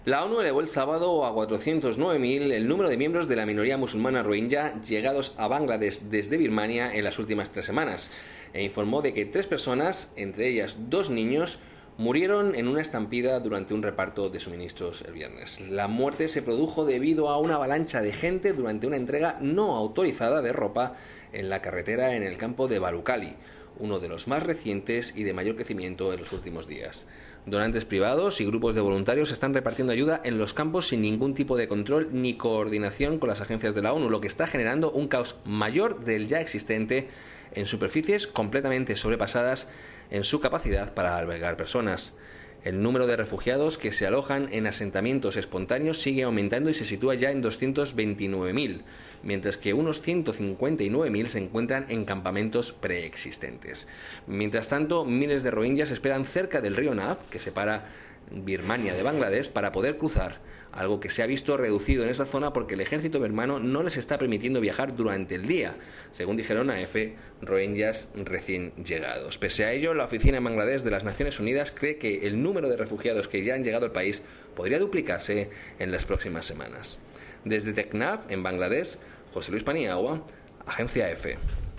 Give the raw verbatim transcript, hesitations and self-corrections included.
La ONU elevó el sábado a cuatrocientos nueve mil el número de miembros de la minoría musulmana rohingya llegados a Bangladesh desde Birmania en las últimas tres semanas e informó de que tres personas, entre ellas dos niños, murieron en una estampida durante un reparto de suministros el viernes. La muerte se produjo debido a una avalancha de gente durante una entrega no autorizada de ropa en la carretera en el campo de Balukhali, uno de los más recientes y de mayor crecimiento en los últimos días. Donantes privados y grupos de voluntarios están repartiendo ayuda en los campos sin ningún tipo de control ni coordinación con las agencias de la ONU, lo que está generando un caos mayor del ya existente en superficies completamente sobrepasadas en su capacidad para albergar personas. El número de refugiados que se alojan en asentamientos espontáneos sigue aumentando y se sitúa ya en doscientos veintinueve mil, mientras que unos ciento cincuenta y nueve mil se encuentran en campamentos preexistentes. Mientras tanto, miles de rohingyas esperan cerca del río Nav, que separa Birmania de Bangladesh, para poder cruzar, algo que se ha visto reducido en esa zona porque el ejército birmano no les está permitiendo viajar durante el día, según dijeron a EFE rohingyas recién llegados. Pese a ello, la oficina en Bangladesh de las Naciones Unidas cree que el número de refugiados que ya han llegado al país podría duplicarse en las próximas semanas. Desde Teknaf, en Bangladesh, José Luis Paniagua, Agencia EFE.